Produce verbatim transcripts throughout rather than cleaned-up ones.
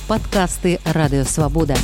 Падкасты Радыёвабода.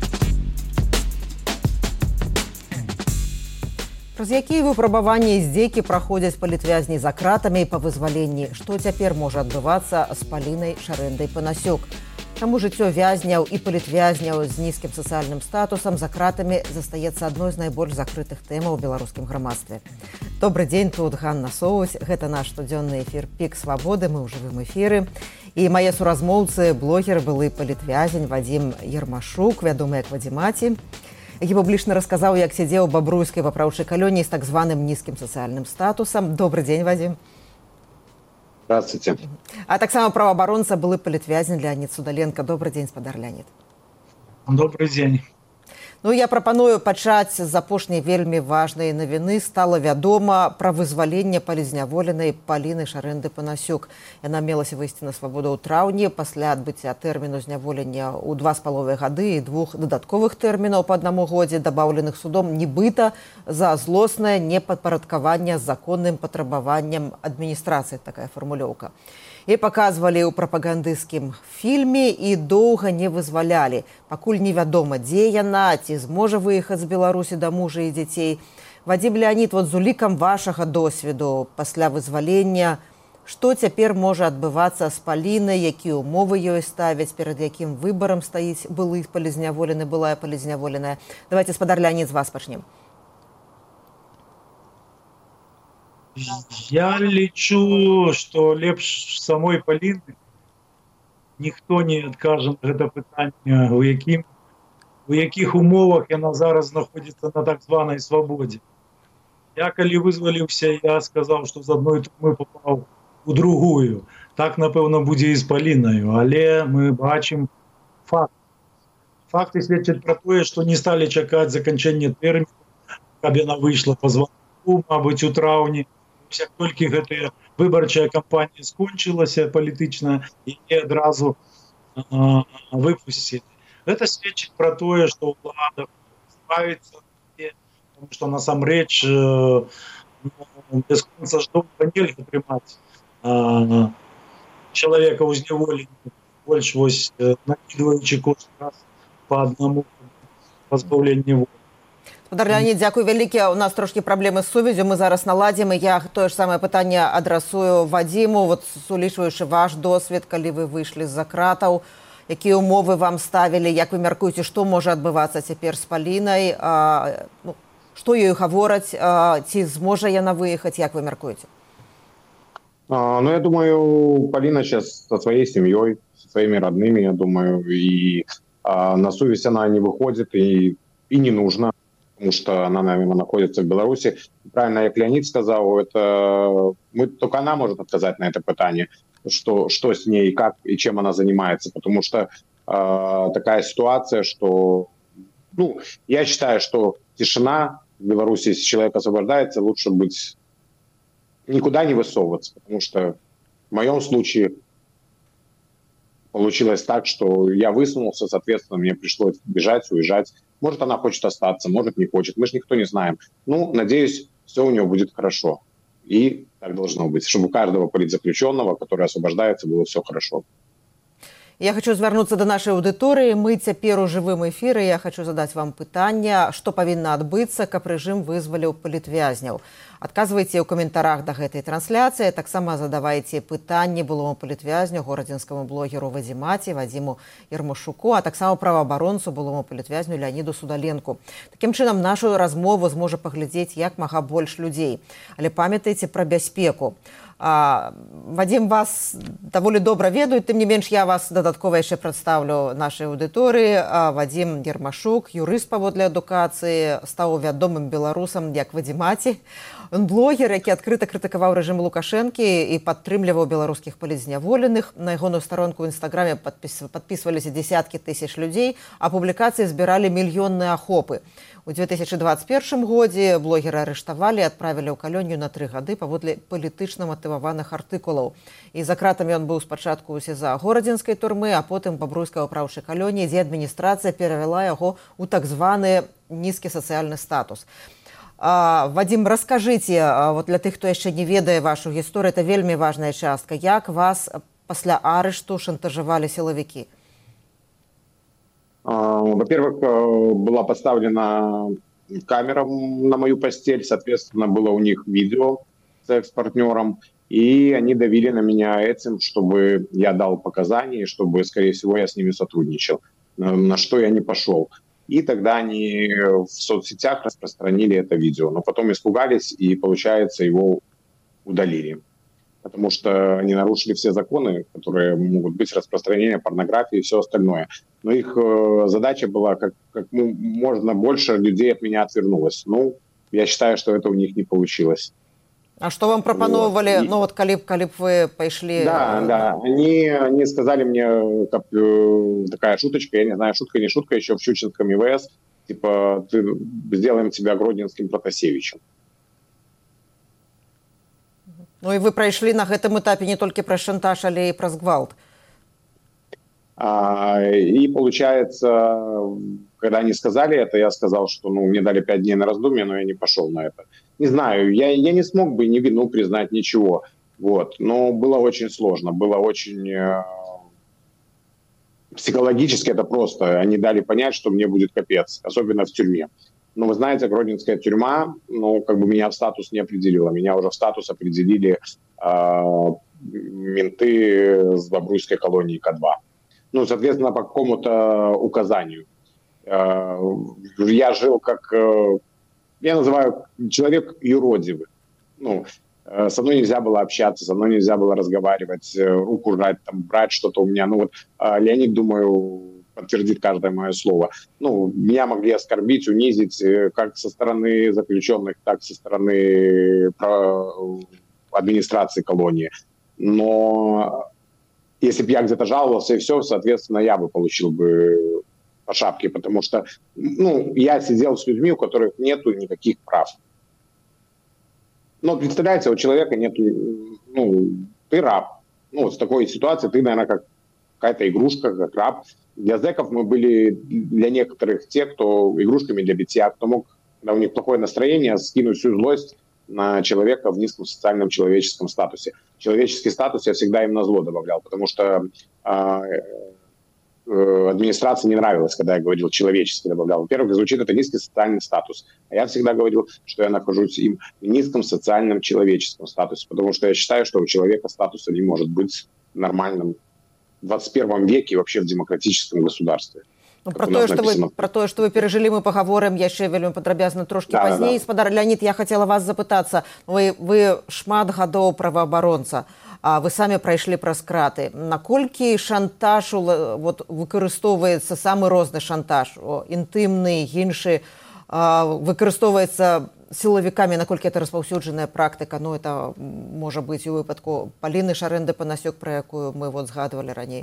Праз якія выпрабаванні і здзекі праходзяць палітвязні за кратамі па вызваленні? Што цяпер можа адбывацца з Палінай Шарэндай Панасюк? Чаму жыццё вязняў і палітвязняў з нізкім сацыяльным статусам за кратамі застаецца адной з найбольш закрытых тэмаў у беларускім грамадстве? Добры дзень, тут Ганна Соусь. Гэта наш штодзённы эфір «Пік свабоды», мы ў жывым эфіры. І мае суразмоўцы, блогер, былы палітвязень Вадзім Ермашук, вядомы як Вадзімаці, які публічна расказаў, як сядзеў у бабруйскай папраўчай калоніі з так званым нізкім сацыяльным статусам. Добры дзень, Вадзім. Здравствуйте. А таксама праваабаронца, былы палітвязень Леонид Судаленко. Добрый дзень, спадар Леонид. Добрый дзень. Ну, я прапаную пачаць з апошняй вельмі важнай навіны. Стала вядома пра вызваленне палізняволенай Паліны Шарэнды Панасюк. Яна мелася выйсці на свабоду ў траўні пасля адбыцця тэрміну зняволення ў два з паловай гады і двух дадатковых тэрмінаў па аднаму годзе, дабаўленых судом нібыта за злоснае непадпарадкаванне законным патрабаванням адміністрацыі, такая фармулёўка. І паказвалі ў прапагандысцкім фільме і доўга не вызвалялі. Пакуль невядома, дзе яна, ці зможа выехаць з Беларусі да мужа і дзяцей. Вадзім Леонид, вот з улікам вашага досведу пасля вызвалення, што цяпер можа адбывацца з Палінай, якія ўмовы ёй ставяць, перад якім выбарам стаіць былы палізняволены, былая палізняволеная? Давайте, спадар Леонид, з вас пачнем. Я лічу, што лепш самой Паліны ніхто не адкажа на гэта пытанне, у якім у якіх умовах яна зараз знаходзіцца на так званай свабодзе. Я калі вызваліўся, я сказаў, што з адной турмы попаў у другую. Так, напэўна, будзе і з Палінаю, але мы бачым факт. Факты сведчаць пра тое, што не сталі чакаць заканчэння тэрміну, каб яна выйшла па званку, мабыць, у траўні. Як толькі гэтая выбарчая кампанія скончылася палітычна, і адразу а, выпусцілі. Гэта сведчыць пра тое, што ўлада справіцца, тому што насамрэч без конца ж доўга нельга трымаць а, чалавека ў зняволенні, больш вось накідваючы кожны раз па аднаму пазбаўленні волі. Спадар Леонид, дзякуй вялікі. У нас трошкі праблемы з сувяззю, мы зараз наладзім, і я тое ж самае пытанне адрасую Вадзіму, вот улічваючы ваш досвед, калі вы выйшлі з-за кратаў, якія ўмовы вам ставілі, як вы мяркуеце, што можа адбывацца цяпер з Палінай, а, ну, што ёй гавораць, а, ці зможа яна выехаць, як вы мяркуеце? А, ну, я думаю, Палина сейчас со своей семьей, со своими родными, я думаю, и а, на совесть она не выходит, и, и не нужно. Потому что она, наверное, находится в Беларуси. Правильно, как Леонид сказал, это мы, только она может отказать на это питание, что, что с ней, как и чем она занимается. Потому что э, такая ситуация, что ну, я считаю, что тишина в Беларуси, если человек освобождается, лучше быть никуда не высовываться. Потому что в моем случае получилось так, что я высунулся, соответственно, мне пришлось бежать, уезжать. Может, она хочет остаться, может, не хочет. Мы же никто не знаем. Ну, надеюсь, все у него будет хорошо. И так должно быть. Чтобы у каждого политзаключенного, который освобождается, было все хорошо. Я хочу звярнуцца да нашай аўдыторыі. Мы цяпер у жывым эфіры. Я хочу задаць вам пытанне, што павінна адбыцца, каб рэжым вызваліў палітвязняў. Адказвайце ў каментарах да гэтай трансляцыі. Таксама задавайце пытанні былому палітвязню, горадзінскаму блогеру Вадзімаці, Вадзіму Ермашуку, а таксама праваабаронцу, былому палітвязню Леоніду Судаленку. Такім чынам, нашу размову зможа паглядзець як мага больш людзей. Але памятайце пра бяспеку. А, Вадзім вас даволі добра ведаюць, тым не менш я вас дадаткова яшчэ прадстаўлю нашай аўдыторыі. Вадзім Ермашук, юрыст паводле адукацыі, стаў вядомым беларусам як Вадзімаці. Ён блогер, які адкрыта крытыкаваў рэжым Лукашэнкі і падтрымліваў беларускіх палізняволеных. На ягоную старонку ў інстаграме падпісваліся дзесяткі тысяч людзей, а публікацыі збіралі мільённыя ахопы. У две тысячи двадцать первом годзе блогера арыштавалі і адправілі ў калонію на тры гады паводле палітычна матываваных артыкулаў. І за кратамі ён быў спачатку ў СІЗА горадзінскай турмы, а потым бабруйскай папраўчай калоніі, дзе адміністрацыя перавяла яго ў так званы нізкі сацыяльны статус. А, Вадзім, раскажыце, вот для тых, хто яшчэ не ведае вашу гісторыю, это вельмі важная частка. Як вас пасля арышту шантажавалі сілавікі? Во-первых, была поставлена камера на мою постель, соответственно, было у них видео с экс-партнером, и они давили на меня этим, чтобы я дал показания, чтобы, скорее всего, я с ними сотрудничал, на что я не пошел. И тогда они в соцсетях распространили это видео, но потом испугались и, получается, его удалили. Потому что они нарушили все законы, которые могут быть, распространение порнографии и все остальное. Но их э, задача была, как, как ну, можно больше людей от меня отвернулось. Ну, я считаю, что это у них не получилось. А что вам пропановывали, вот. И... ну вот, коли б, коли б вы пошли... Да, да, они, они сказали мне, как, э, такая шуточка, я не знаю, шутка не шутка, еще в Щучинском ИВС, типа, ты, сделаем тебя Гродненским Протасевичем. Ну и вы прошли на этом этапе не только про шантаж, але и про гвалт. А, и получается, когда они сказали это, я сказал, что ну, мне дали пять дней на раздумье, но я не пошел на это. Не знаю, я, я не смог бы ни вину признать, ничего. Вот. Но было очень сложно, было очень... Э, психологически это просто. Они дали понять, что мне будет капец, особенно в тюрьме. Но вы знаете, Гродненская тюрьма, ну, как бы меня в статус не определила. Меня уже в статус определили э, менты с Бобруйской колонии К два. Ну, соответственно, по какому-то указанию. Э, я жил как, э, я называю, человек юродивый. Ну, э, со мной нельзя было общаться, со мной нельзя было разговаривать, э, руку жать, там, брать что-то у меня. Ну, вот э, Леонид, думаю... подтвердит каждое мое слово. Ну, меня могли оскорбить, унизить как со стороны заключенных, так и со стороны администрации колонии. Но если бы я где-то жаловался и все, соответственно, я бы получил бы по шапке, потому что ну, я сидел с людьми, у которых нету никаких прав. Но представляете, у человека нет, ну, ты раб. Ну, вот в такой ситуации ты, наверное, как какая-то игрушка, как раб. Для зэков мы были, для некоторых, те, кто игрушками для битья, кто мог, когда у них плохое настроение, скинуть всю злость на человека в низком социальном человеческом статусе. Человеческий статус я всегда им на зло добавлял, потому что э, э, администрации не нравилось, когда я говорил человеческий добавлял. Во-первых, звучит это низкий социальный статус. А я всегда говорил, что я нахожусь им в низком социальном человеческом статусе, потому что я считаю, что у человека статуса не может быть нормальным в двадцать первом веке вообще в демократическом государстве. Ну, про то, что вы, про то, что вы пережили, мы поговорим яшчэ вельмі падрабязна трошки да, пазней. Да. Спадар Леонид, я хотела вас запытацца. Вы, вы шмат гадоў праваабаронца, а вы самі прайшлі праз краты. Наколькі шантаж вот, выкарыстоўваецца самы розны шантаж, о, інтымны, іншы, выкарыстоўваецца силовиками, наколькі это распаўсюджаная практыка, ну это можа быць у выпадку Паліны Шарэнды-Панасюк, про якую мы вот згадывали раней.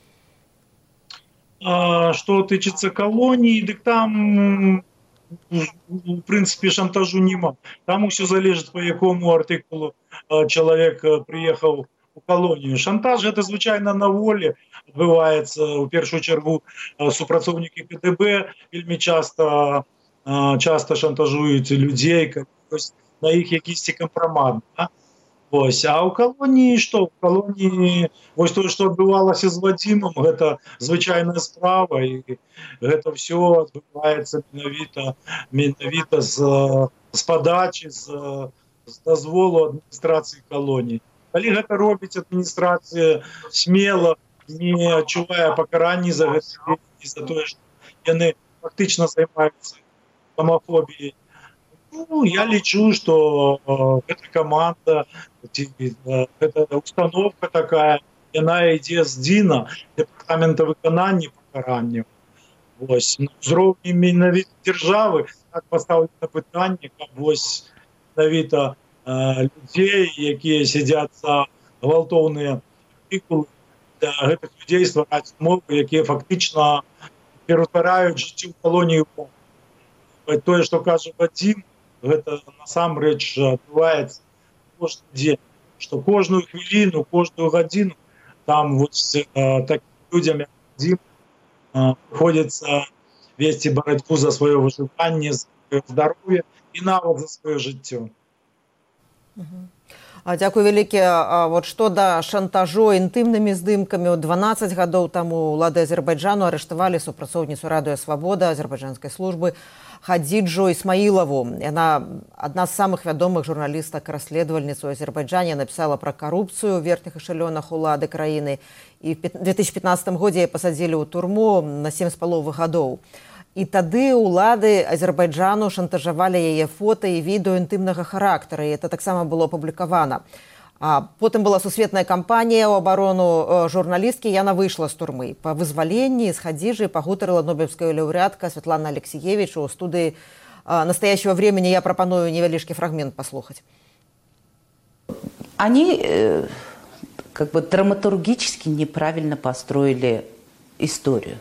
А, что тычыцца колонии, дык там в принципе шантажу нема. Там все залежит, по якому артыкулу человек приехал у колонию. Шантаж это звычайно на воле адбываецца у першую чаргу супрацоўнікі К Д Б вельмі часто часто шантажуюць людей, на іх якісьці кампрамат. Да? Ось. А ў калоніі што? У калоніі вось тое, што адбывалася з Вадзімам, гэта звычайная справа, і гэта ўсё адбываецца менавіта, менавіта з, з падачы, з, з дазволу адміністрацыі калоніі. Калі гэта робіць адміністрацыя смела, не адчувае пакаранні за гэта, за тое, што яны фактычна займаюцца гомофобией. Ну, я лечу, что э, эта команда, э, эта установка такая, она идет с ДИНа, департамента выконания покарания. Вось. На уровне менавіта державы так поставлено питание, как вось менавіта э, людей, которые сидят за гвалтовные артикулы, для этих людей ствараць умовы, которые фактично ператвараюць жыццё ў колонію. Тое, што кажа Вадзім, гэта насамрэч адбываецца кожны дзень, што кожную хвіліну, кожную гадзіну там вот с э, такими людзям, як Вадзім, э, приходится весці барацьбу за сваё выжыванне, за сваё здароўе і нават за сваё жыццё. Дзякуй вялікі. Вот што да шантажу інтымнымі здымкамі, дванаццаць гадоў таму ўлады Азербайджану арыштавалі супрацоўніцу Радыё Свабода азербайджанскай службы Хадзіджу Ісмаілаву. Яна адна з самых вядомых журналістак і расследавальніц у Азербайджане, напісала пра карупцыю ў верхніх эшалёнах улады краіны. І ў две тысячы пятнаццатым годзе яе пасадзілі ў турму на сем з паловай гадоў. І тады ўлады Азербайджану шантажавалі яе фота і відэо інтымнага характара, і это таксама было апублікавана. А потым была сусветная кампанія ў абарону журналісткі, яна выйшла з турмы. Па вызваленні з Хадзіджай пагутарыла нобелевская лаўрэатка Светлана Алексіевіч у студыі «Настоящего времени». Я прапаную невялічкі фрагмент послухаць. Они э, как бы драматургически неправильно построили историю.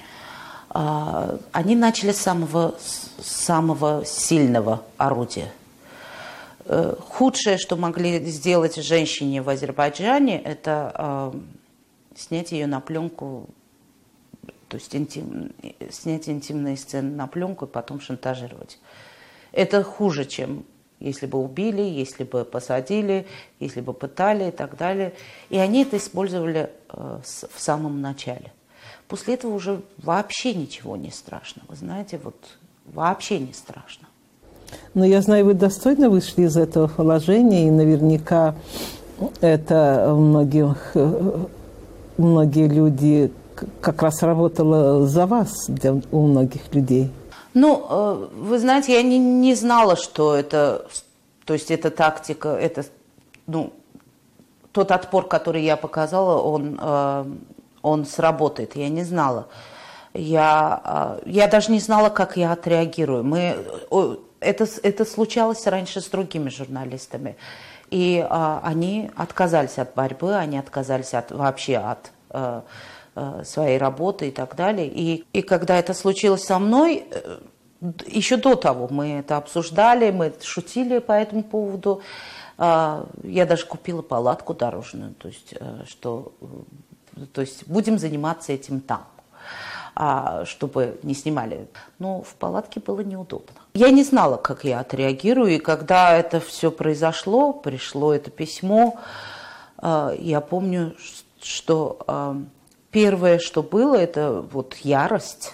Они начали с самого, самого сильного орудия. Худшее, что могли сделать женщине в Азербайджане, это снять ее на пленку, то есть интим, снять интимные сцены на пленку и потом шантажировать. Это хуже, чем если бы убили, если бы посадили, если бы пытали и так далее. И они это использовали в самом начале. После этого уже вообще ничего не страшно. Вы знаете, вот вообще не страшно. Но я знаю, вы достойно вышли из этого положения, и наверняка это многих, многие люди как раз работало за вас, для, у многих людей. Ну, вы знаете, я не, не знала, что это, то есть эта тактика, это, ну, тот отпор, который я показала, он... он сработает. Я не знала. Я, я даже не знала, как я отреагирую. Мы, это, это случалось раньше с другими журналистами. И а, они отказались от борьбы, они отказались от, вообще от а, а, своей работы и так далее. И, и когда это случилось со мной, еще до того мы это обсуждали, мы шутили по этому поводу. А, я даже купила палатку дорожную, то есть, что... То есть будем заниматься этим там, чтобы не снимали. Но в палатке было неудобно. Я не знала, как я отреагирую. И когда это все произошло, пришло это письмо, я помню, что первое, что было, это вот ярость.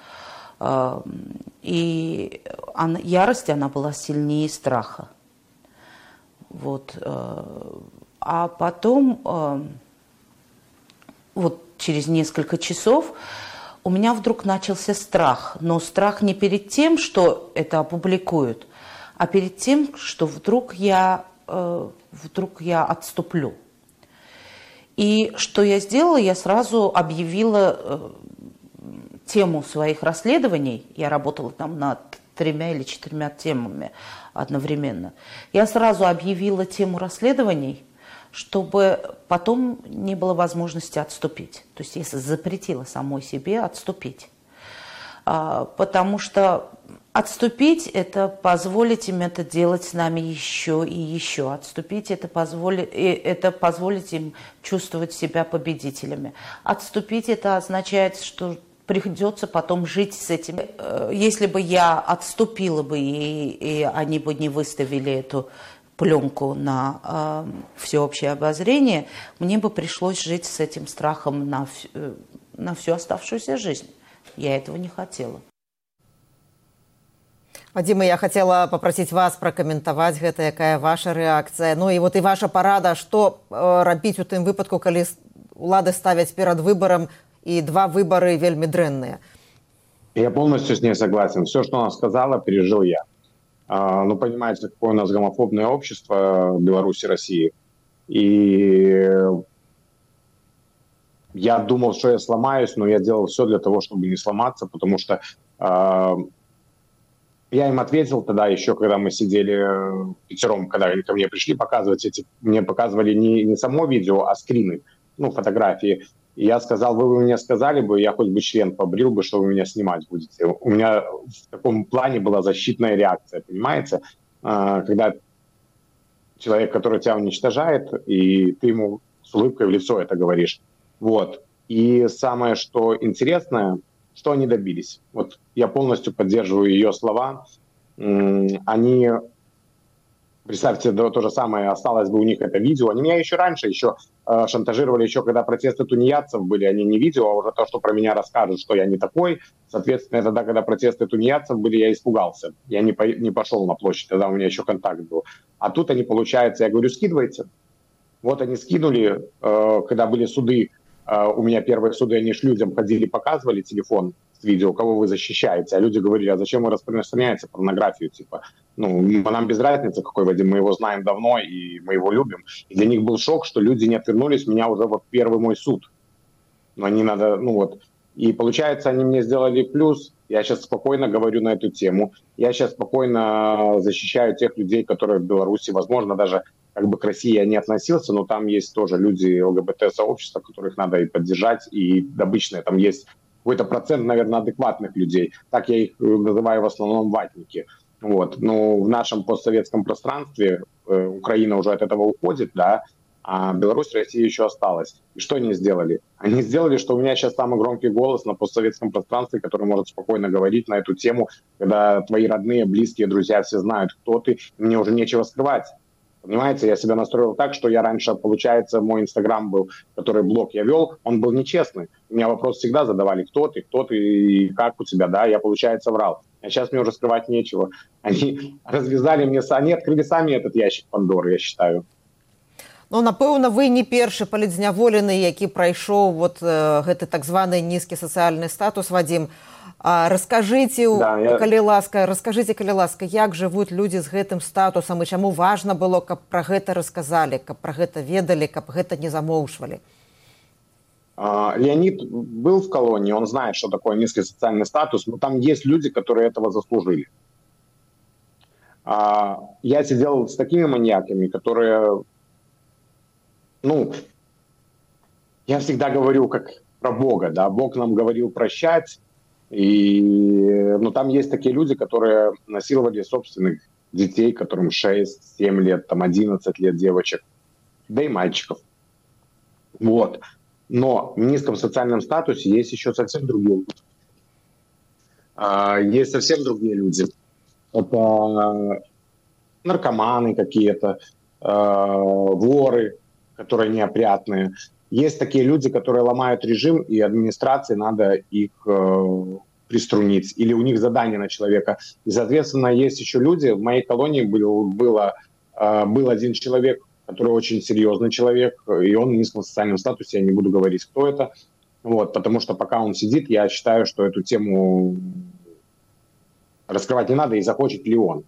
И она, ярость, она была сильнее страха. Вот. А потом... Вот через несколько часов у меня вдруг начался страх. Но страх не перед тем, что это опубликуют, а перед тем, что вдруг я, э, вдруг я отступлю. И что я сделала? Я сразу объявила э, тему своих расследований. Я работала там над тремя или четырьмя темами одновременно. Я сразу объявила тему расследований, чтобы потом не было возможности отступить. То есть я запретила самой себе отступить. Потому что отступить – это позволить им это делать с нами еще и еще. Отступить – это позволить, это позволить им чувствовать себя победителями. Отступить – это означает, что придется потом жить с этим. Если бы я отступила бы, и, и они бы не выставили эту пленку на э, всеобщее обозрение, мне бы пришлось жить с этим страхом на, э, на всю оставшуюся жизнь. Я этого не хотела. Вадима, я хотела попросить вас прокомментовать гэта, якая ваша реакция. Ну и вот и ваша порада, что э, рабіць у тым выпадку, калі улады ставяць перед выбором и два выборы вельмі дрэнныя. Я полностью с ней согласен. Все, что она сказала, пережил я. Ну, понимаете, какое у нас гомофобное общество в Беларуси, России. И я думал, что я сломаюсь, но я делал все для того, чтобы не сломаться, потому что э, я им ответил тогда еще, когда мы сидели пятером, когда они ко мне пришли показывать эти, мне показывали не, не само видео, а скрины, ну, фотографии. И я сказал, вы бы мне сказали бы, я хоть бы член побрил бы, что вы меня снимать будете. У меня в таком плане была защитная реакция, понимаете? Когда человек, который тебя уничтожает, и ты ему с улыбкой в лицо это говоришь. Вот. И самое, что интересное, что они добились. Вот я полностью поддерживаю ее слова. Они Представьте, да, то же самое, осталось бы у них это видео. Они меня еще раньше еще э, шантажировали, еще когда протесты тунеядцев были, они не видео, а уже то, что про меня расскажут, что я не такой. Соответственно, тогда, когда протесты тунеядцев были, я испугался. Я не, по, не пошел на площадь, тогда у меня еще контакт был. А тут они, получается, я говорю, скидывайте. Вот они скинули, э, когда были суды, э, у меня первые суды, они ж людям ходили, показывали телефон с видео, кого вы защищаете, а люди говорили, а зачем вы распространяете порнографию, типа, ну, нам без разницы, какой Вадим, мы его знаем давно, и мы его любим. И для них был шок, что люди не отвернулись, меня уже вот первый мой суд. Но они надо, ну вот, и получается, они мне сделали плюс, я сейчас спокойно говорю на эту тему, я сейчас спокойно защищаю тех людей, которые в Беларуси, возможно, даже как бы к России я не относился, но там есть тоже люди ЛГБТ-сообщества, которых надо и поддержать, и обычно там есть какой-то процент, наверное, адекватных людей. Так я их называю в основном ватники. Вот. Но в нашем постсоветском пространстве э, Украина уже от этого уходит, да, а Беларусь, Россия еще осталась. И что они сделали? Они сделали, что у меня сейчас самый громкий голос на постсоветском пространстве, который может спокойно говорить на эту тему, когда твои родные, близкие, друзья все знают, кто ты, и мне уже нечего скрывать. Понимаете, я себя настроил так, что я раньше, получается, мой Инстаграм был, который блог я вел, он был нечестный. У меня вопрос всегда задавали, кто ты, кто ты и как у тебя, да, я, получается, врал. А сейчас мне уже скрывать нечего. Они развязали мне, они открыли сами этот ящик Пандоры, я считаю. Ну, напэўна, вы не першы палітзняволены, які прайшоў вот э, гэты так званы нізкі сацыяльны статус, Вадим. А, раскажите, да, я... калі ласка, раскажите, калі ласка, як жывуць людзі з гэтым статусам і чаму важна было, каб пра гэта расказалі, каб пра гэта ведалі, каб гэта не замоўчвалі? А, Леонид был в колонии, он знает, что такое низкий социальный статус, но там есть люди, которые этого заслужили. А, я сидел с такими маньяками, которые, ну, я всегда говорю как про Бога, да, Бог нам говорил прощать. И, ну, там есть такие люди, которые насиловали собственных детей, которым шесть-семь лет, там одиннадцать лет девочек, да и мальчиков. Вот. Но в низком социальном статусе есть еще совсем другие люди. А, есть совсем другие люди. Это наркоманы какие-то, а, воры, которые неопрятные. Есть такие люди, которые ломают режим, и администрации надо их э, приструнить. Или у них задание на человека. И, соответственно, есть еще люди. В моей колонии был, было, э, был один человек, который очень серьезный человек, и он в низком социальном статусе, я не буду говорить, кто это. Вот, потому что пока он сидит, я считаю, что эту тему раскрывать не надо, и захочет ли он.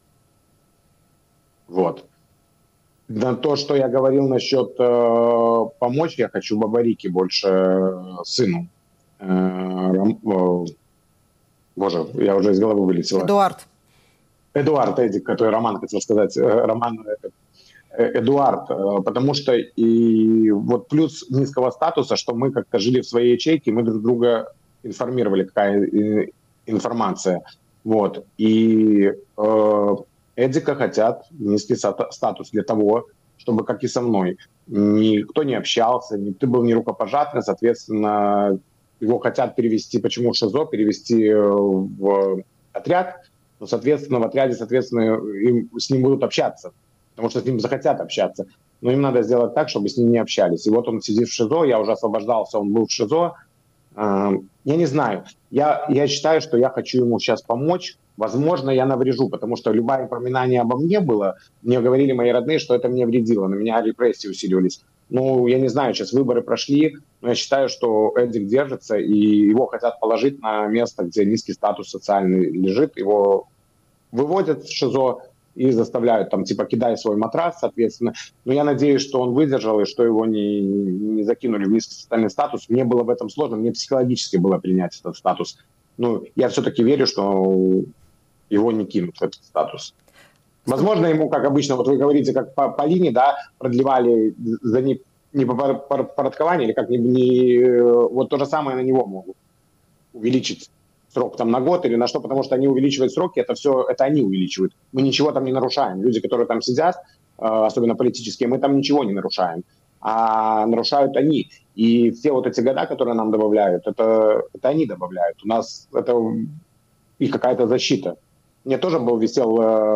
Вот. На то, что я говорил насчет э, помочь, я хочу Бабарике больше э, сыну. Э, Рам, э, боже, я уже из головы вылетела. Эдуард. Эдуард Эдик, который Роман хотел сказать. Э, Роман э, Эдуард. Э, потому что и вот плюс низкого статуса, что мы как-то жили в своей ячейке, мы друг друга информировали, какая э, информация. Вот. И... Э, Эдика хотят низкий статус для того, чтобы, как и со мной, никто не общался, ты был не рукопожатный, соответственно, его хотят перевести, почему в ШИЗО, перевести в отряд, но, соответственно, в отряде, соответственно, им, с ним будут общаться, потому что с ним захотят общаться, но им надо сделать так, чтобы с ним не общались. И вот он сидит в ШИЗО, я уже освобождался, он был в ШИЗО, я не знаю, я, я считаю, что я хочу ему сейчас помочь. Возможно, я наврежу, потому что любое упоминание обо мне было, мне говорили мои родные, что это мне вредило, на меня репрессии усиливались. Ну, я не знаю, сейчас выборы прошли, но я считаю, что Эдик держится, и его хотят положить на место, где низкий статус социальный лежит, его выводят в ШИЗО и заставляют, там, типа, кидай свой матрас, соответственно. Но я надеюсь, что он выдержал, и что его не, не закинули в низкий социальный статус. Мне было в этом сложно, мне психологически было принять этот статус. Ну, я все-таки верю, что его не кинут в этот статус. Возможно, ему, как обычно, вот вы говорите, как по, по линии, да, продлевали за не, не порядкование, или как не, не... Вот то же самое на него могут увеличить срок там на год или на что, потому что они увеличивают сроки, это все, это они увеличивают. Мы ничего там не нарушаем. Люди, которые там сидят, особенно политические, мы там ничего не нарушаем. А нарушают они. И все вот эти года, которые нам добавляют, это, это они добавляют. У нас это и какая-то защита. Мне тоже был висел э,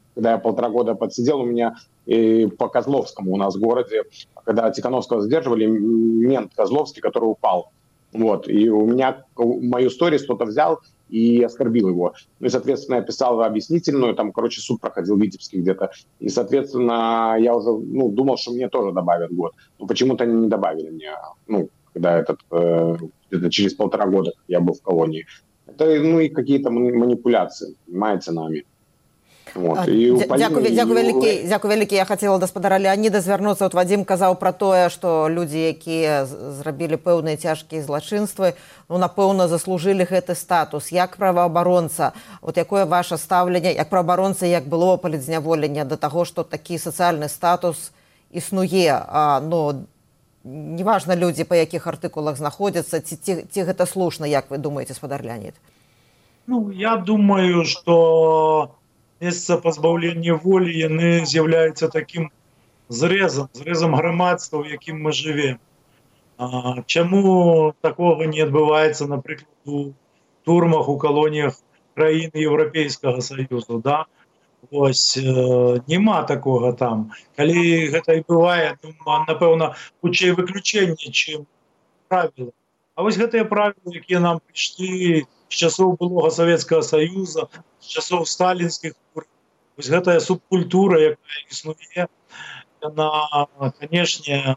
когда я полтора года подсидел, у меня и по Козловскому у нас в городе, когда Тихановского задерживали, мент Козловский, который упал. Вот, и у меня мою сторис кто-то взял и оскорбил его. Ну и, соответственно, я писал объяснительную, там, короче, суд проходил в Витебске где-то. И, соответственно, я уже, ну, думал, что мне тоже добавят год. Но почему-то они не добавили мне, ну, когда этот, э, где-то через полтора года я был в колонии. Это, ну, и какие-то манипуляции, понимаете, нами. Вот. Дякую, дякую, вялікі, дякую вялікі. Я хацела гаспадара Леаніда звярнуцца. От Вадзім казаў пра тое, што людзі, якія зрабілі пэўныя цяжкія злачынствы, ну, напэўна, заслужылі гэты статус. Як праваабаронца, от якое ваше стаўленне, як праваабаронца, як было палітзняволення да таго, што такі сацыяльны статус існуе, а, ну, неважна людзі, па якіх артыкулах знаходзяцца, ці, ці, ці гэта слушна, як вы думаеце, гаспадар Леанід? Ну, я думаю, што месца пазбаўлення волі яны з'яўляюцца такім зрэзам, зрэзам грамадства, у якім мы жывем. А, чаму такога не адбываецца, напрыклад, у турмах, у калоніях краін Еўрапейскага Саюзу, да? Вось, э, нема такога там. Калі гэта і бывае, ну, напэўна, хутчэй выключэнне, чым правіла. А вось гэтыя правілы, якія нам прыйшлі з часоў былога Савецкага Саюза, з часоў сталінскіх турм, вось гэтая субкультура, якая існуе, яна, канешне,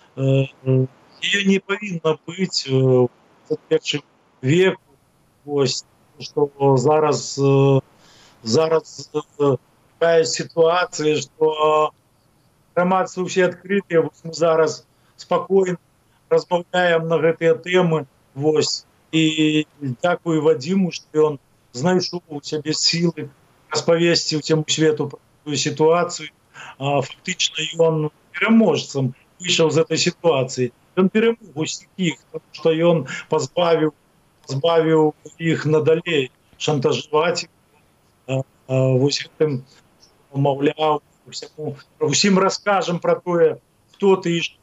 яе не павінна быць у двадцать першым веку. Вось, што зараз, зараз такая сітуацыя, што грамадствы ўсе адкрытыя, вось мы зараз спакойна размаўляем на гэтыя тэмы, вось. І дзякую Вадзіму, што ён знайшоў у сябе сілы распавесці ўсяму свету пра тую сітуацыю. Фактычна ён пераможцам выйшаў з этой сітуацыі. Ён перамог усіх іх, тому што ён пазбавіў, пазбавіў іх надалей шантажаваць. Вось гэтым, маўляў, усім раскажам пра тое, хто ты і што.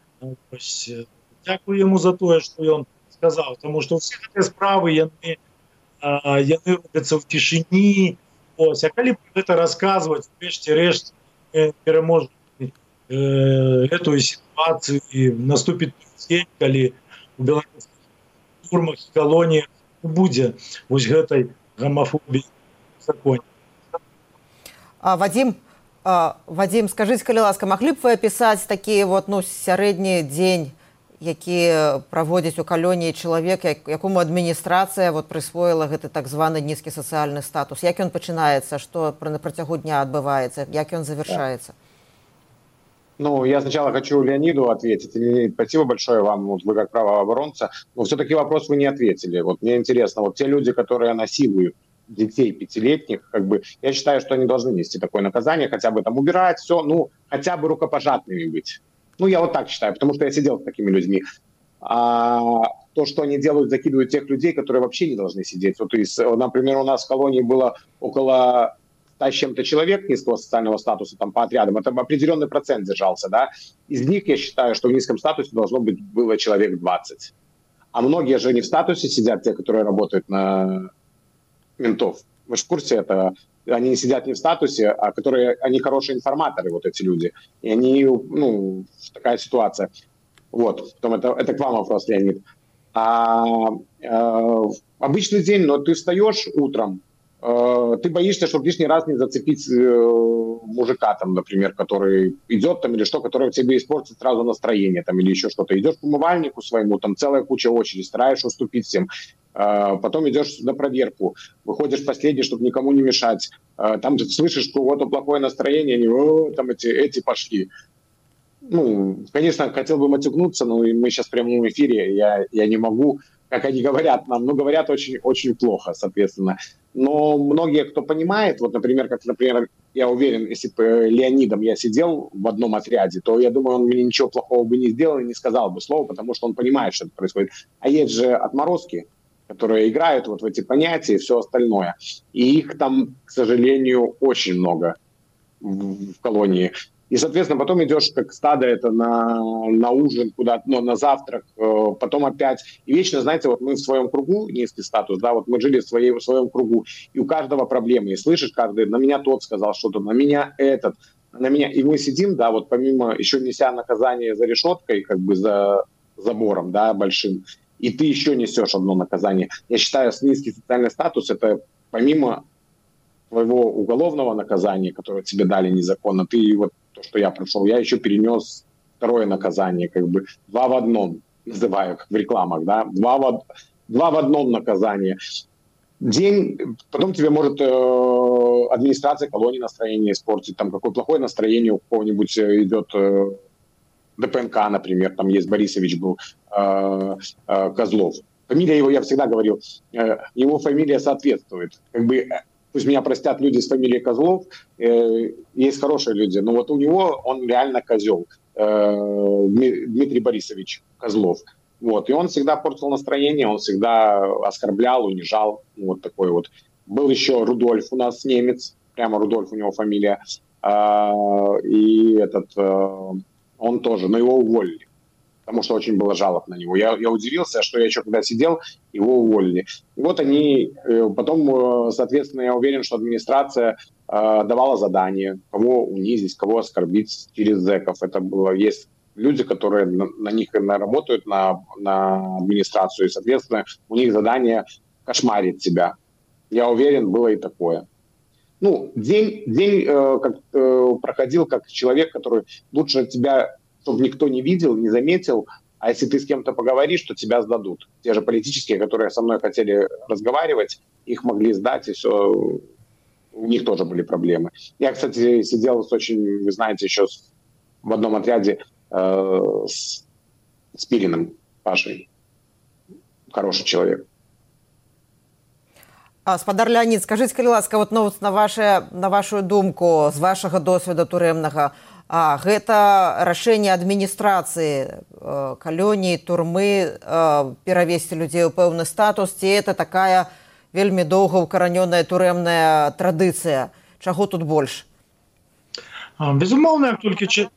Дзякую яму за тое, што ён сказаў, тому што ўсе гэтыя справы яны, яны робяцца ў цішыні. Ось, а калі гэта расказваць, рэшце рэшт мы пераможам гэтую сітуацыю, і наступіць дзень, калі у беларускіх турмах і калоніях будзе вось гэтай гомафобіі в законе. А, Вадзім, а, Вадзім, скажыце, калі ласка, маглі б вы апісаць такі вот, ну, сярэдні дзень, які праводзіць у калоніі чалавек, якому адміністрацыя вот прысвоіла гэты так званы нізкі сацыяльны статус? Як ён пачынаецца, што на працягу дня адбываецца, як ён завершаецца? Ну, я сначала хочу Леониду ответить. Леонид, спасибо большое вам, вот вы как правооборонца, но все-таки вопрос вы не ответили. Вот мне интересно, вот те люди, которые насилуют детей пятилетних, как бы, я считаю, что они должны нести такое наказание, хотя бы там убирать все, ну, хотя бы рукопожатными быть. Ну, я вот так считаю, потому что я сидел с такими людьми. А то, что они делают, закидывают тех людей, которые вообще не должны сидеть. Вот, из, например, у нас в колонии было около ста с чем-то человек низкого социального статуса там по отрядам. Это определенный процент держался, да. Из них, я считаю, что в низком статусе должно быть было человек двадцать. А многие же не в статусе сидят, те, которые работают на ментов. Вы же в курсе этого? Они не сидят не в статусе, а которые, они хорошие информаторы, вот эти люди. И они, ну, такая ситуация. Вот, потом это, это к вам вопрос, Леонид. А, э, обычный день, но ты встаешь утром, э, ты боишься, чтобы лишний раз не зацепить э, мужика, там, например, который идет там или что, который тебе испортит сразу настроение, там, или еще что-то. Идешь к умывальнику своему, там целая куча очередей, стараешься уступить всем. Потом идешь на проверку, выходишь последний, чтобы никому не мешать. Там ты слышишь, что вот плохое настроение, они, о, там эти, эти пошли. Ну, конечно, хотел бы матюкнуться, но мы сейчас в прямом эфире, я, я не могу, как они говорят нам, ну, говорят очень, очень плохо, соответственно. Но многие, кто понимает, вот, например, как, например, я уверен, если бы Леонидом я сидел в одном отряде, то, я думаю, он мне ничего плохого бы не сделал и не сказал бы слова, потому что он понимает, что это происходит. А есть же отморозки, которые играют вот в эти понятия и все остальное. И их там, к сожалению, очень много в, в колонии. И, соответственно, потом идешь как стадо это на, на ужин, куда-то, ну, на завтрак, потом опять. И вечно, знаете, вот мы в своем кругу, низкий статус, да, вот мы жили в, своей, в своем кругу, и у каждого проблемы. И слышишь, каждый, на меня тот сказал что-то, на меня этот, на меня. И мы сидим, да, вот помимо, еще неся наказание за решеткой, как бы за забором, да, большим, и ты еще несешь одно наказание. Я считаю, низкий социальный статус – это помимо твоего уголовного наказания, которое тебе дали незаконно, ты вот то, что я прошел, я еще перенес второе наказание, как бы два в одном, называю, как в рекламах, да, два в, два в одном наказание. День, потом тебе может э, администрация колонии настроение испортить, там какое плохое настроение у кого-нибудь идет, э, ДПНК, например, там есть Борисович был, э, э, Козлов. Фамилия его, я всегда говорил, э, его фамилия соответствует, как бы. Пусть меня простят люди с фамилией Козлов, э, есть хорошие люди, но вот у него он реально козел, э, Дмитрий Борисович Козлов. Вот. И он всегда портил настроение, он всегда оскорблял, унижал. Вот такой вот. Был еще Рудольф у нас, немец, прямо Рудольф у него фамилия. Э, и этот, э, он тоже, но его уволили, потому что очень было жалоб на него. Я, я удивился, что я еще когда сидел, его уволили. И вот они, потом, соответственно, я уверен, что администрация э, давала задания, кого унизить, кого оскорбить через зэков. Это было, есть люди, которые на, на них работают, на, на администрацию, и, соответственно, у них задание кошмарить тебя. Я уверен, было и такое. Ну, день, день э, как, э, проходил как человек, который лучше тебя, чтобы никто не видел, не заметил, а если ты с кем-то поговоришь, то тебя сдадут. Те же политические, которые со мной хотели разговаривать, их могли сдать, и все, у них тоже были проблемы. Я, кстати, сидел с очень, вы знаете, еще в одном отряде э, с, с Пириным Пашей. Хороший человек. Спадар Леонид, скажите, калі ласка, вот, ну, на, ваше, на вашу думку, з вашага досведу турэмнага, а, гэта рашэнне адміністрацыі э, калоніі, турмы э, перавесці людзей у пэўны статус, ці это такая вельмі доўга укаранёная турэмная традыцыя? Чаго тут больш? Безумоўна, як толькі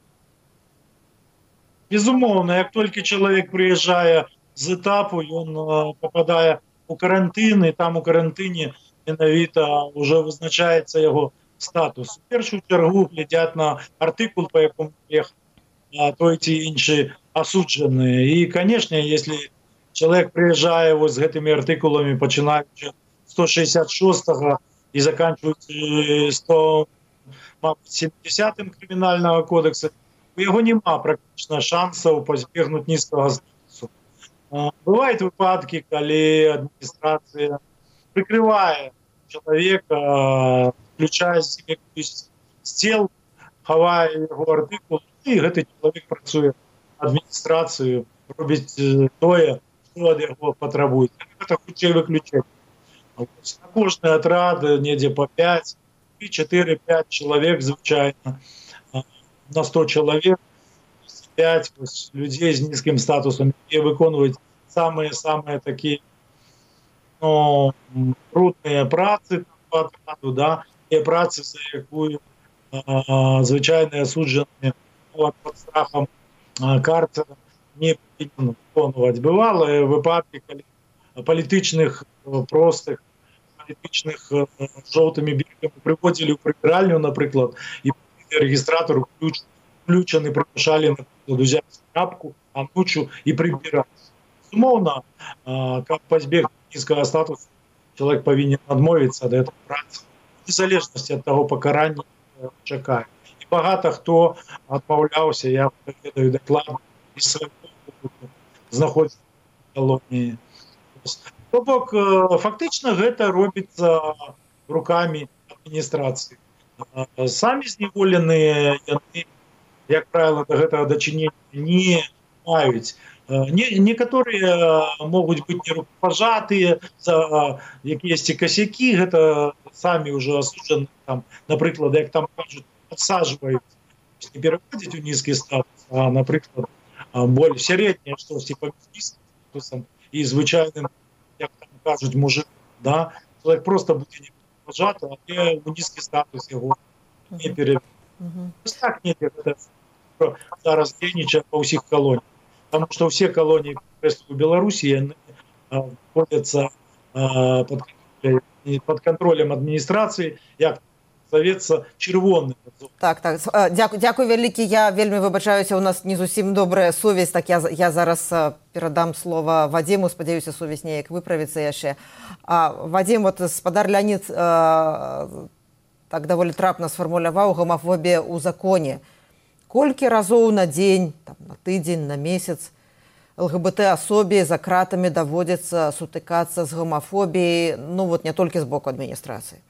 безумоўна, як толькі чалавек прыязджае з этапу, ён попадае у карантин, і там у карантині менавіта уже визначається його статус. В першу чергу глядять на артикул, по якому їх той ці інші осуджені. І, звісно, якщо чоловік приїжджає ось з цими артикулами, починаючи з сто шістдесят шостого і закінчуючи сто сімдесятим кримінального кодексу, у його нема практично шансів позбігнути низького статусу. Бывают выпадки, когда администрация прикрывает человека, включая себе стел, ховая его артикул, и этот человек працует администрацию, робить то, что от него потребует. Это хутчей выключать. На кожный отряд неде по пять, четыре-пять человек, звичайно, на сто человек. пять людей с низким статусом, и выполнять самые-самые такие, ну, трудные працы по отряду, да, и працы, за якую а, звичайно осуджені под страхом а, карцера не повинен виконувати. Бували випадки, коли політичних, простих, політичних жовтими бірками приводили в прибиральню, наприклад, і регістратор ключ включены, приглашали, например, взять шапку, анучу и прибирать. Безумовно, как позбегнуть низкого статуса, человек повинен отмовиться от этого працы, в залежности от того покарания чекає. І багато хто відмовлявся, я повідаю доклад, із своєї знаходиться в колонії. Тобто, фактично, гэта робіцца руками адміністрації. Самі зневоленыя яны, як правило, до гэтага дачынення не маюць. Не, некоторые могут быть не рукопожатые за якісь косяки, гэта самі уже осуджені, там, наприклад, як там кажуть, подсаживают, не переводить у низкий статус, а, наприклад, более середнє щось, типа низьким статусом і звичайним, як там кажуть, мужик, да, чоловік просто буде не рукопожатий, а у низький статус його не переводить. Угу. Так нет, это зараз дзейнічае па ўсіх колониях. Потому что все колонии в Беларуси находятся под, под контролем адміністрації, як зовецца чырвоны. Так, так. Дякую, дякую вялікі. Я вельмі выбачаюся, у нас не зусім добрая сувязь, так я, я зараз перадам слово Вадиму, спадзяюся, сувязь неяк выправіцца яшчэ. А, Вадим, вот спадар Леонид а, так даволі трапна сфармуляваў гомафобія ў законе. Колькі разоў на дзень, там, на тыдзень, на месяц ЛГБТ-асобе за кратамі даводзіцца сутыкацца з гомафобіяй, ну вот не толькі з боку адміністрацыі?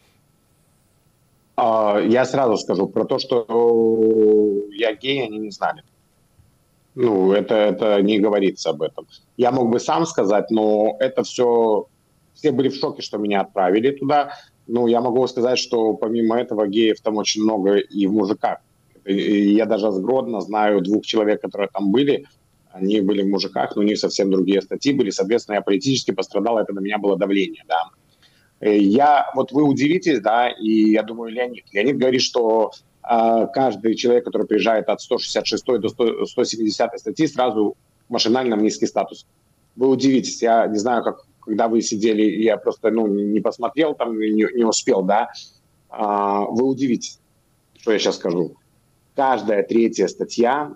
Я сразу скажу про то, что я гей, они не знали. Ну, это, это не говорится об этом. Я мог бы сам сказать, но это все... Все были в шоке, что меня отправили туда. Ну, я могу сказать, что помимо этого геев там очень много и в мужиках. И я даже с Гродно знаю двух человек, которые там были. Они были в мужиках, но у них совсем другие статьи были. Соответственно, я политически пострадал, это на меня было давление, да. Я, вот вы удивитесь, да, и я думаю, Леонид. Леонид говорит, что э, каждый человек, который приезжает от сто шестьдесят шестой до сто семидесятой статьи, сразу машинально в низкий статус. Вы удивитесь, я не знаю, как, когда вы сидели, я просто ну, не посмотрел, там не, не успел, да. А, вы удивитесь, что я сейчас скажу. Каждая третья статья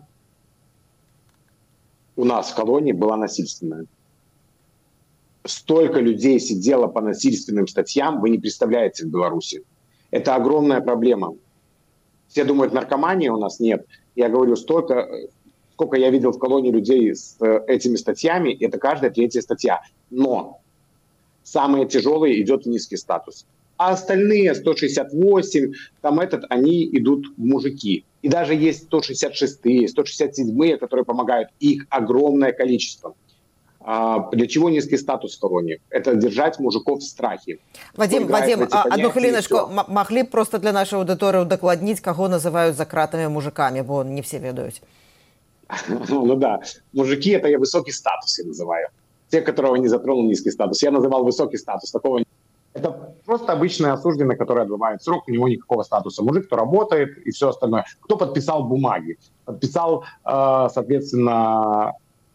у нас в колонии была насильственная. Столько людей сидело по насильственным статьям, вы не представляете в Беларуси. Это огромная проблема. Все думают, наркомании у нас нет. Я говорю, столько, сколько я видел в колонии людей с этими статьями, это каждая третья статья. Но самые тяжелые идет в низкий статус. А остальные сто шестьдесят восемь, там этот, они идут в мужики. И даже есть сто шестьдесят шестые, сто шестьдесят седьмые, которые помогают. Их огромное количество. А для чего низкий статус в колонии? Это держать мужиков в страхе. Вадим, Вадим, одну хвилиночку. Могли б просто для нашей аудитории удокладнить, кого называют за кратами мужиками, бо не все ведают. Ну да, мужики — это я высокий статус, я называю. Те, которого не затронул низкий статус. Я называл высокий статус. Такого нет. Это просто обычный осужденный, который отбывает срок, у него никакого статуса. Мужик, кто работает и все остальное. Кто подписал бумаги? Подписал, соответственно,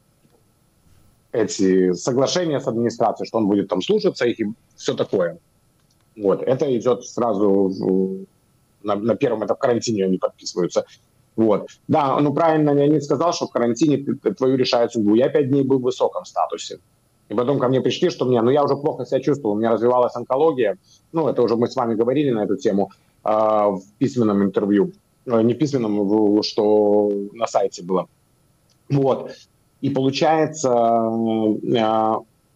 эти соглашения с администрацией, что он будет там слушаться их и все такое. Вот. Это идет сразу на, на первом, это в карантине они подписываются. Вот. Да, ну правильно Леонид сказал, что в карантине твою решают судьбу. Я пять дней был в высоком статусе. И потом ко мне пришли, что мне, ну я уже плохо себя чувствовал, у меня развивалась онкология. Ну это уже мы с вами говорили на эту тему э, в письменном интервью. Э, не в письменном, что на сайте было. Вот. И получается, э,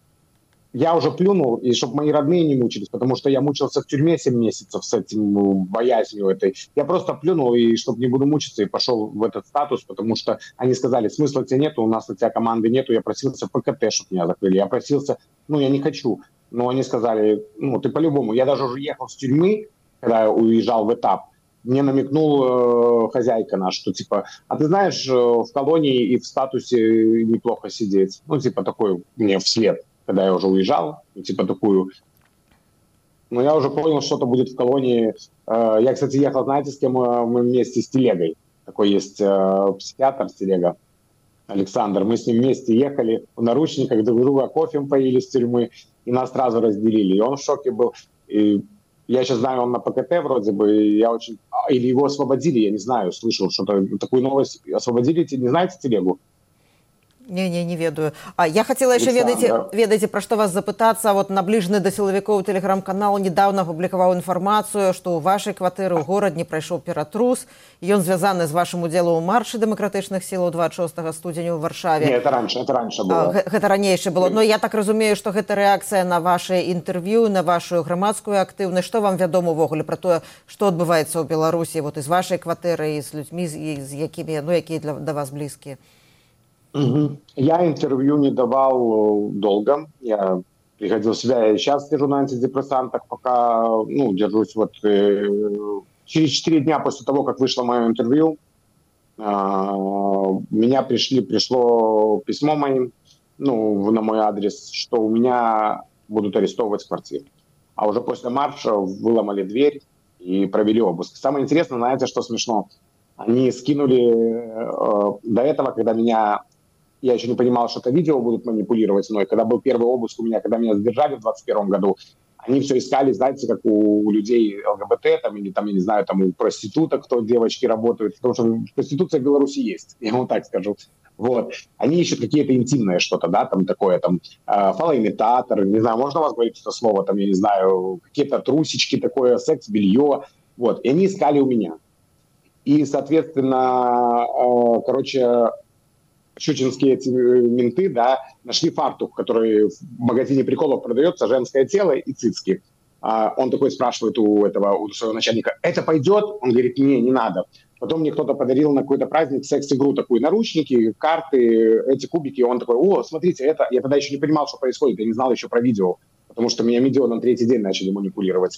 я уже плюнул, и чтобы мои родные не мучились, потому что я мучился в тюрьме семь месяцев с этим боязнью этой. Я просто плюнул, и чтобы не буду мучиться, и пошел в этот статус, потому что они сказали, смысла у тебя нету, у нас у тебя команды нету. Я просился в ПКТ, чтобы меня закрыли. Я просился, ну я не хочу. Но они сказали, ну ты по-любому. Я даже уже ехал с тюрьмы, когда я уезжал в этап. Мне намекнул э, хозяйка наша, что типа, а ты знаешь, э, в колонии и в статусе неплохо сидеть. Ну типа такой мне вслед, когда я уже уезжал, ну, типа такую. Но я уже понял, что-то будет в колонии. Э, я, кстати, ехал, знаете, с кем мы вместе, с телегой. Такой есть э, психиатр с телега, Александр. Мы с ним вместе ехали в наручниках, друг друга кофем поили с тюрьмы, и нас сразу разделили. И он в шоке был. И я сейчас знаю, он на ПКТ вроде бы, и я очень... Или его освободили, я не знаю, слышал что-то, такую новость. Освободили, не знаете телегу? Не, не, не ведаю. А я хотела еще, ведаете, ведаете, про что вас запытаться. Вот наближены до силовиков телеграм-канал недавно опубликовал информацию, что у вашей квартиры у города не прошел пиратрус, и он связан с вашим уделом у марше демократичных сил двадцать шестого студеня в Варшаве. Нет, это раньше, это раньше было. А, это раньше было. Но я так разумею, что это реакция на ваше интервью, на вашу громадскую активность. Что вам ведомо в огуле про то, что отбывается в Беларуси вот из вашей квартиры, и с людьми, с якими, ну, какие для, для вас близкие? Угу. Я интервью не давал долго. Я приходил в себя, я сейчас сижу на антидепрессантах, пока ну, держусь. Вот, э, через четыре дня после того, как вышло мое интервью, э, меня пришли, пришло письмо моим, ну, на мой адрес, что у меня будут арестовывать квартиру. А уже после марша выломали дверь, и провели обыск. Самое интересное, знаете, что смешно? Они скинули э, до этого, когда меня... Я еще не понимал, что это видео будут манипулировать мной. Когда был первый обыск у меня, когда меня задержали в двадцать первом году, они все искали, знаете, как у людей ЛГБТ, там, или там, я не знаю, там у проституток, кто девочки работают, потому что проституция в Беларуси есть, я вам так скажу. Вот. Они ищут какие-то интимные что-то, да, там такое, там, э, фалоимитатор, не знаю, можно у вас говорить это слово, там, я не знаю, какие-то трусички, такое, секс-белье, вот. И они искали у меня. И, соответственно, э, короче, щучинские эти менты, да, нашли фартук, который в магазине приколов продается, женское тело и цицки. А он такой спрашивает у этого, у своего начальника, это пойдет? Он говорит, не, не надо. Потом мне кто-то подарил на какой-то праздник секс-игру такую, наручники, карты, эти кубики. Он такой, о, смотрите, это... Я тогда еще не понимал, что происходит, я не знал еще про видео, потому что меня видео на третий день начали манипулировать.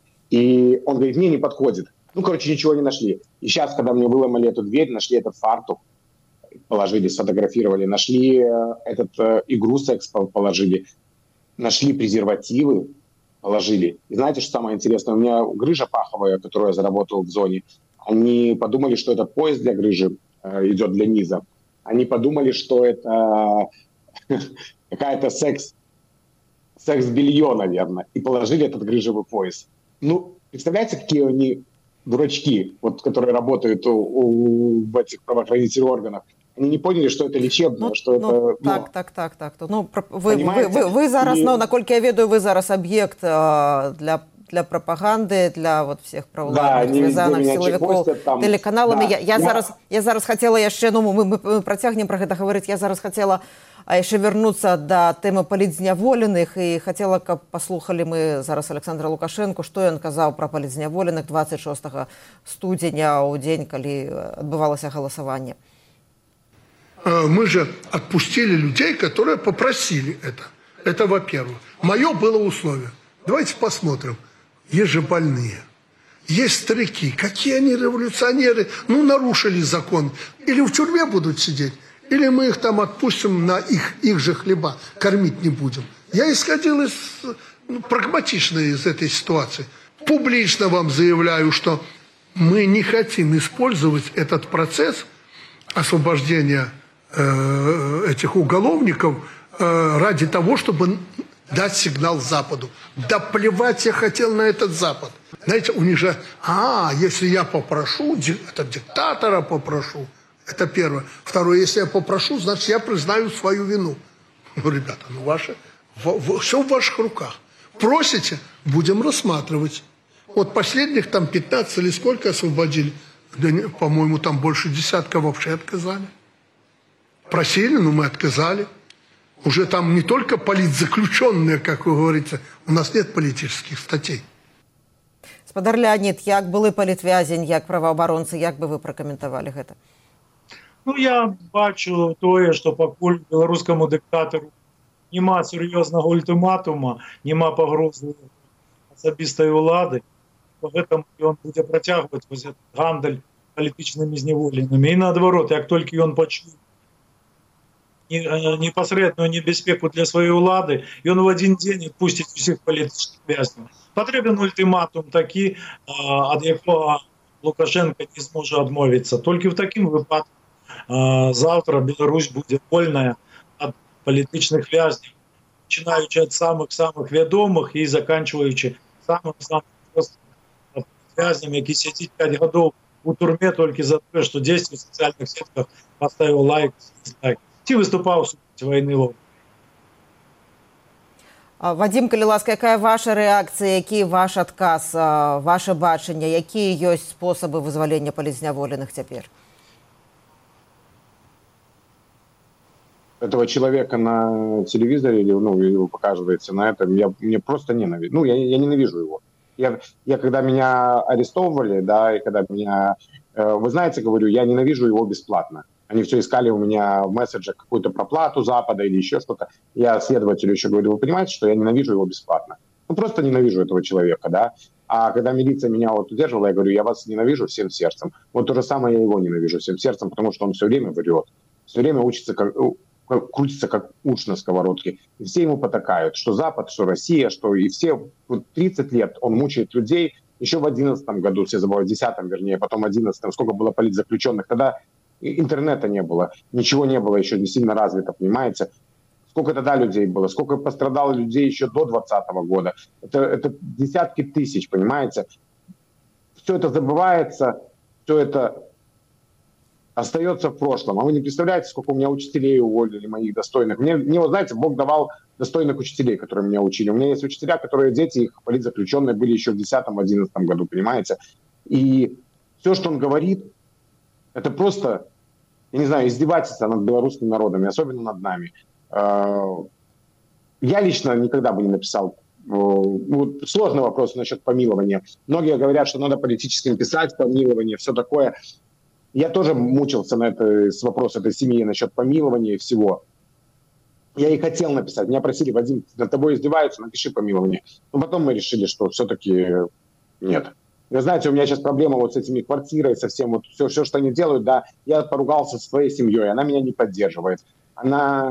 И он говорит, мне не подходит. Ну, короче, ничего не нашли. И сейчас, когда мне выломали эту дверь, нашли этот фартук, положили, сфотографировали, нашли этот э, игру секс положили, нашли презервативы, положили. И знаете, что самое интересное? У меня грыжа паховая, которую я заработал в зоне, они подумали, что этот пояс для грыжи э, идет для низа. Они подумали, что это какая-то секс, секс-белье, наверное, и положили этот грыжевый пояс. Ну, представляете, какие они дурачки, вот, которые работают у, у, в этих правоохранительных органах. Они не поняли, что это лечебное, ну, что ну, это... Так, ну, так, так, так. Ну, вы, вы, ви, ви зараз, і... ну, наскільки я ведаю, ви зараз об'єкт а, для, для пропаганди, для вот всіх правоохоронних, да, зв'язаних силовиків телеканалами. Да. Я, я, я... зараз, я зараз хотіла яшчэ, ну, ми, ми, ми працягнем про гэта гаварыць, я зараз хотела яшчэ вернуцца да тэмы палітзняволеных і хотела, каб паслухалі мы зараз Александра Лукашенко, што ён казаў пра палітзняволеных двадцать шостага студзеня ў дзень, калі адбывалася галасаванне. Мы же отпустили людей, которые попросили это. Это во-первых. Мое было условие. Давайте посмотрим. Есть же больные. Есть старики. Какие они революционеры. Ну, нарушили закон. Или в тюрьме будут сидеть, или мы их там отпустим на их, их же хлеба. Кормить не будем. Я исходил из, ну, прагматично из этой ситуации. Публично вам заявляю, что мы не хотим использовать этот процесс освобождения этих уголовников ради того, чтобы дать сигнал Западу. Да плевать я хотел на этот Запад. Знаете, у них же, а, если я попрошу, это диктатора попрошу, это первое. Второе, если я попрошу, значит, я признаю свою вину. Ну, ребята, ну, ваше, в, в, все в ваших руках. Просите, будем рассматривать. Вот последних там пятнадцать или сколько освободили, да, по-моему, там больше десятка вообще отказали. Просили, но мы отказали. Уже там не только политзаключенные, как вы говорите, у нас нет политических статей. Спадар Леонид, як былы палітвязень, як праваабаронцы, як бы вы пракаментавалі гэта? Ну, я бачу тое, што пакуль беларускаму дыктатару няма сур'ёзнага ультыматума, няма пагрозы асабістай улады, то гэтым ён будзе працягваць вось этот гандаль палітычнымі зняволенымі. І наадварот, як толькі ён пачуе непасрэдную небяспеку для сваёй улады, ён у адзін дзень адпусціць усіх палітычных вязняў. Патрэбен ультыматум такі, ад якога Лукашенко не зможа адмовіцца. Толькі ў такім выпадку завтра Беларусь будзе вольная ад палітычных вязняў, пачынаючы ад самых-самых вядомых і заканчваючы самым-самым простым вязням, які сядзіць пяць гадоў у турме толькі за тое, што дзесьці ў сацыяльных сетках паставіў лайк, ці выступаў супраць вайны лоб. Вадим, калі ласка, якая ваша рэакцыя, які ваш адказ, ваше бачанне, якія ёсць спосабы вызвалення палітзняволеных цяпер? Этого человека на телевизоре, или, ну, его показывается на этом, я мне просто ненавижу. Ну, я, я ненавижу его. Я, я когда меня арестовывали, да, и когда меня... Э, вы знаете, говорю, я ненавижу его бесплатно. Они все искали у меня в месседжах какую-то проплату Запада или еще что-то. Я следователю еще говорю, вы понимаете, что я ненавижу его бесплатно? Ну, просто ненавижу этого человека, да. А когда милиция меня вот удерживала, я говорю, я вас ненавижу всем сердцем. Вот то же самое я его ненавижу всем сердцем, потому что он все время врет. Все время учится, как, крутится как уж на сковородке. И все ему потакают, что Запад, что Россия, что и все. Вот тридцать лет он мучает людей, еще в одиннадцатом году, все забывают, в десятом, вернее, потом в одиннадцатом, сколько было политзаключенных, тогда интернета не было, ничего не было еще не сильно развито, понимаете? Сколько тогда людей было, сколько пострадало людей еще до двадцатого года. Это, это десятки тысяч, понимаете? Все это забывается, все это остается в прошлом. А вы не представляете, сколько у меня учителей уволили, моих достойных. Мне, мне вот знаете, Бог давал достойных учителей, которые меня учили. У меня есть учителя, которые дети, их политзаключенные были еще в десятом-одиннадцатом году, понимаете? И все, что он говорит, это просто, я не знаю, издевательство над белорусским народом, и особенно над нами. Я лично никогда бы не написал. Ну, сложный вопрос насчет помилования. Многие говорят, что надо политически написать помилование, все такое. Я тоже мучился на это, с вопросом этой семьи насчет помилования и всего. Я и хотел написать. Меня просили: Вадим, над тобой издеваются, напиши помилование. Но потом мы решили, что все-таки нет. Вы знаете, у меня сейчас проблема вот с этими квартирой, со всем, вот все, все, что они делают, да. Я поругался со своей семьей, она меня не поддерживает. Она...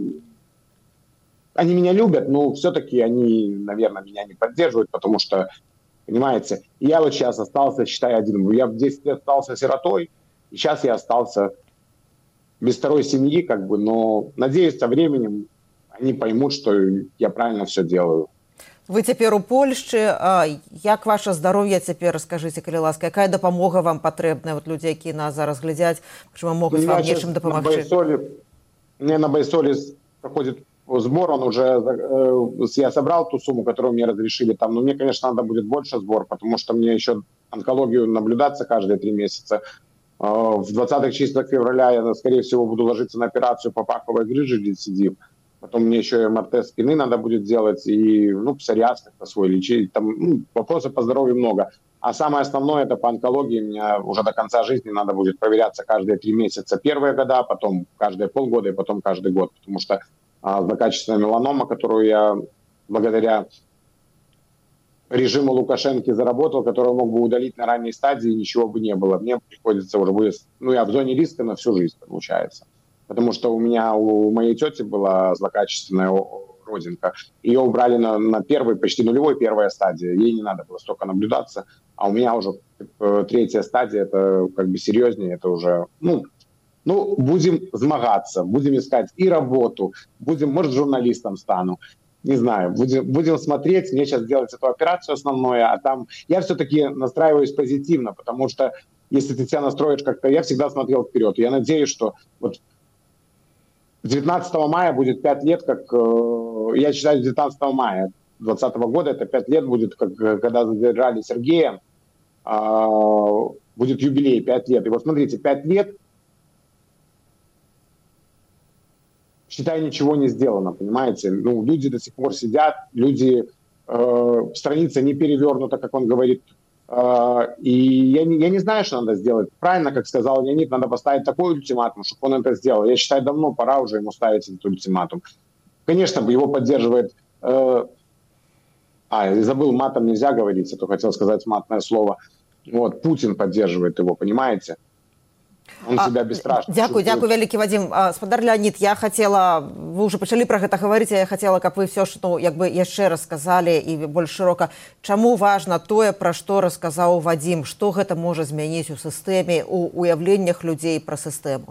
Они меня любят, но все-таки они, наверное, меня не поддерживают, потому что, понимаете, я вот сейчас остался, считай, один. Я в десять лет остался сиротой, и сейчас я остался без второй семьи, как бы, но, надеюсь, со временем они поймут, что я правильно все делаю. Вы цяпер у Польшчы. Як ваше здароўе цяпер, скажыце, калі ласка, якая дапамога вам патрэбная? Вот людзі, якія нас зараз глядзяць, чым могуць вам нечым дапамагчы? Мне на Байсоле проходит сбор, он уже, э, я собрал ту сумму, которую мне разрешили там, но мне, конечно, надо будет больше сбор, потому что мне еще онкологию наблюдаться каждые три месяца. Э, в двадцатых числах февраля я, скорее всего, буду ложиться на операцию по паховой грыже рецидив. Потом мне еще эм эр тэ спины надо будет делать, и, ну, псориаз как-то свой лечить. Там, ну, вопросов по здоровью много. А самое основное, это по онкологии. Мне уже до конца жизни надо будет проверяться каждые три месяца первые года, потом каждые полгода и потом каждый год. Потому что а, злокачественная меланома, которую я благодаря режиму Лукашенко заработал, которую мог бы удалить на ранней стадии, ничего бы не было. Мне приходится уже будет... Ну, я в зоне риска на всю жизнь, получается. Потому что у меня, у моей тети была злокачественная родинка. Ее убрали на, на первой, почти нулевой первая стадия. Ей не надо было столько наблюдаться. А у меня уже э, третья стадия, это как бы серьезнее, это уже... Ну, ну, будем змагаться, будем искать и работу, будем, может, журналистом стану. Не знаю, будем, будем смотреть. Мне сейчас делать эту операцию основное, а там... Я все-таки настраиваюсь позитивно, потому что если ты себя настроишь как-то... Я всегда смотрел вперед. Я надеюсь, что... Вот девятнадцатого мая будет пять лет, как, э, я считаю, девятнадцатого мая двадцатого года, это пять лет будет, как, когда задержали Сергея, э, будет юбилей, пять лет. И вот смотрите, пять лет, считай, ничего не сделано, понимаете? Ну, люди до сих пор сидят, люди, э, страница не перевернута, как он говорит. И я не, я не знаю, что надо сделать. Правильно, как сказал Леонид, надо поставить такой ультиматум, чтобы он это сделал. Я считаю, давно пора уже ему ставить этот ультиматум. Конечно, его поддерживает... Э, а, я забыл, матом нельзя говорить, а то хотел сказать матное слово. Вот, Путин поддерживает его, понимаете? Он себя бесстрашно Дякую, чувствует. дякую, вялікі Вадим. Спадар Леонид, я хотела, вы уже пачалі про гэта гаварыць, я хотела, каб вы все ж, ну, як бы яшчэ расказалі і больш шырока, чаму важна тое, пра што расказаў Вадим, што гэта можа змяніць у сістэме, у уяўленнях людзей пра сістэму?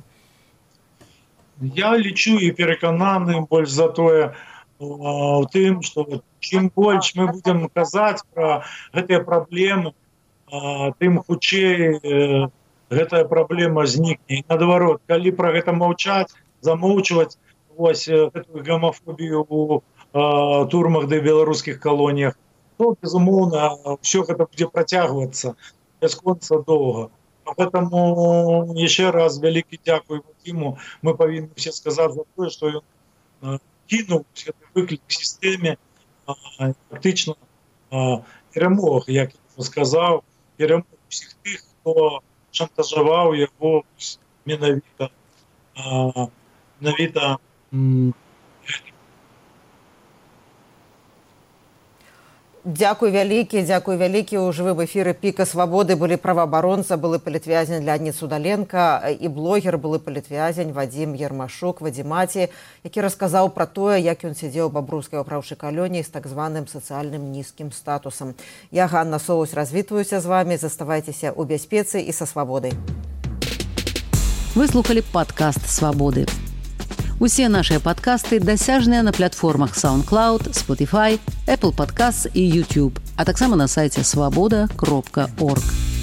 Я лічу і перакананы больш за тое у тым, што чым больш мы будзем казаць пра гэтыя праблемы, тым хутчэй гэтая праблема знікне. Наадварот, калі пра гэта маўчаць, замоўчваць вось гэтую гомафобію у э, турмах ды беларускіх калоніях, то, безумоўна, ўсё гэта будзе працягвацца бясконца доўга. Поэтому яшчэ раз вялікі дзякуй Вадиму. Мы павінны все сказаць за тое, што ён э, кінуў гэты выклік сістэме, э, фактычна э, перамог, як я сказаў, перамог усіх тых, хто шантажаваў яго менавіта менавіта Дзякуй вялікі, дзякуй вялікі. У жывым эфіры «Піка свабоды» былі праваабаронца, былы палітвязень Леонид Судаленко і блогер, былы палітвязень Вадзім Ермашук, Вадзімаці, які расказаў пра тое, як ён сядзеў у бабруйскай вапраўчай калоніі з так званым сацыяльным нізкім статусам. Я, Ганна Соус, развітваюся з вамі. Заставайцеся ў бяспецы і са свабодай. Вы слухали падкаст «Свабоды». Усе нашыя падкасты дасяжныя на платформах SoundCloud, Spotify, Apple Podcasts і YouTube, а таксама на сайце свабода кропка орг.